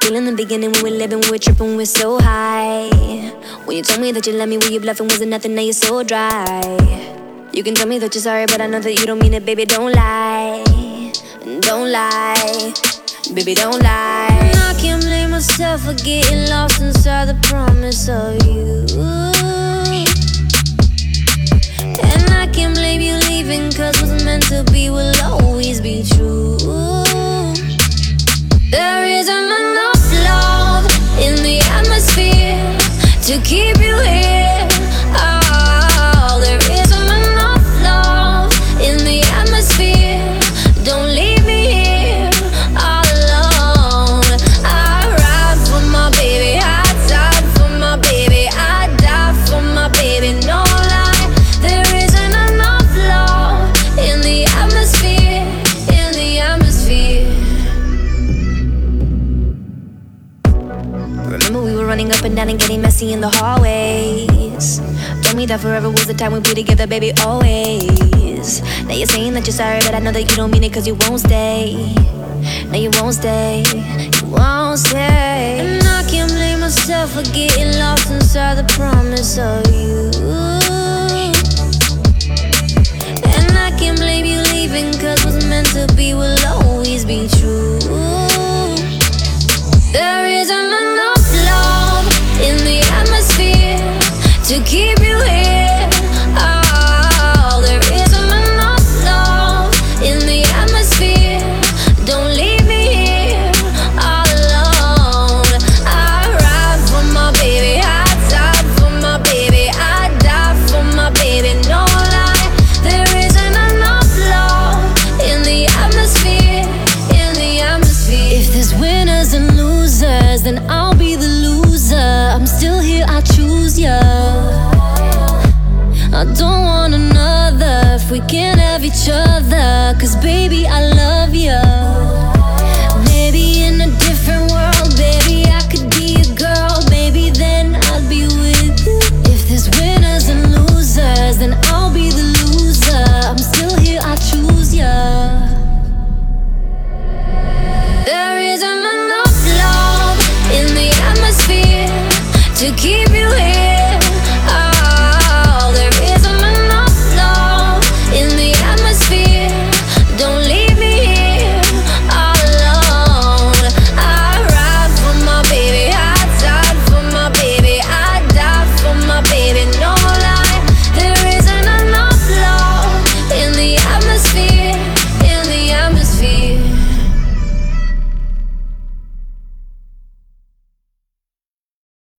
feel in the beginning when we're living, we're tripping, we're so high. When you told me that you love me, were you bluffing? Wasn't nothing, now you're so dry. You can tell me that you're sorry, but I know that you don't mean it, baby, don't lie. Don't lie, baby, don't lie. And I can't blame myself for getting lost inside the promise of you. And I can't blame you leaving, cause what's meant to be will always be true. There isn't enough love in the atmosphere to keep you here. Oh, there isn't enough love in the atmosphere. Don't leave me here all alone. I ride for my baby, I die for my baby, I die for my baby, no lie. There isn't enough love in the atmosphere, in the atmosphere. Remember we were running up and down and getting messy in the hallways. Told me that forever was the time we'd be together, baby, always. Now you're saying that you're sorry, but I know that you don't mean it, cause you won't stay. No, you won't stay, you won't stay. And I can't blame myself for getting lost inside the promise of you.